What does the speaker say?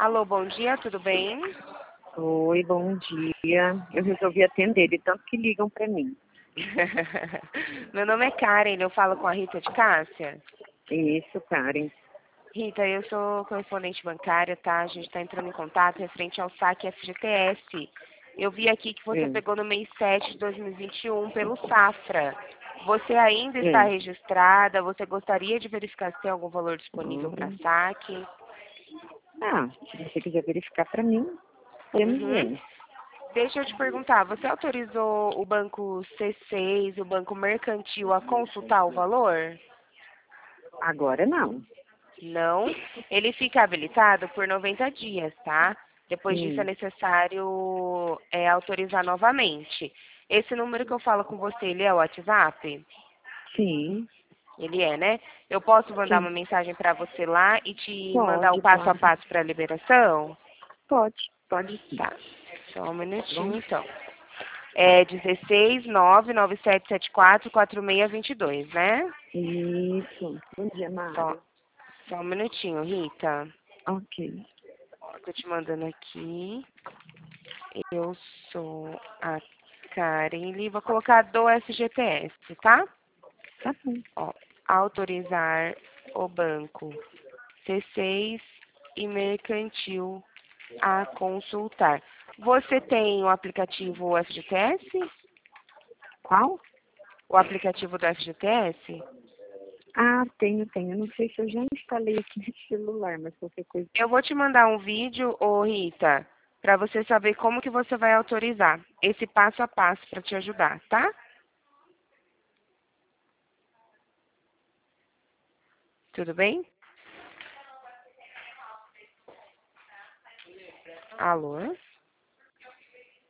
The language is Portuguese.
Alô, bom dia, tudo bem? Oi, bom dia. Eu resolvi atender, de tanto que ligam para mim. Meu nome é Karen, eu falo com a Rita de Cássia. Isso, Karen. Rita, eu sou correspondente bancária, tá? A gente está entrando em contato referente ao saque FGTS. Eu vi aqui que você Hum, pegou no mês 7 de 2021 pelo Safra. Você ainda está hum, registrada? Você gostaria de verificar se tem algum valor disponível para hum. saque? Se você quiser verificar para mim, podemos Uhum. ver. Deixa eu te perguntar, você autorizou o banco C6, o banco mercantil, a consultar o valor? Agora não. Não. Ele fica habilitado por 90 dias, tá? Depois disso é Hum, necessário autorizar novamente. Esse número que eu falo com você, ele é o WhatsApp? sim, Ele é, né? Eu posso mandar uma sim. mensagem para você lá e te mandar o Pode, passo a pode. passo para a liberação? Pode sim. Tá. Só um Tá bom? minutinho, então. É 16 997744622, né? Isso. Bom dia, Só, Mário. só um minutinho, Rita. Ok. Tô te mandando aqui. Eu sou a Karen Lee. Vou colocar do FGTS, tá? Tá bom. Ó, autorizar o banco C6 e mercantil a consultar. Você tem o aplicativo FGTS? Qual? O aplicativo do FGTS? Tenho. Não sei se eu já instalei aqui no celular, mas qualquer coisa. Eu vou te mandar um vídeo, ô Rita, para você saber como que você vai autorizar. Esse passo a passo para te ajudar, tá? Tudo bem? Alô?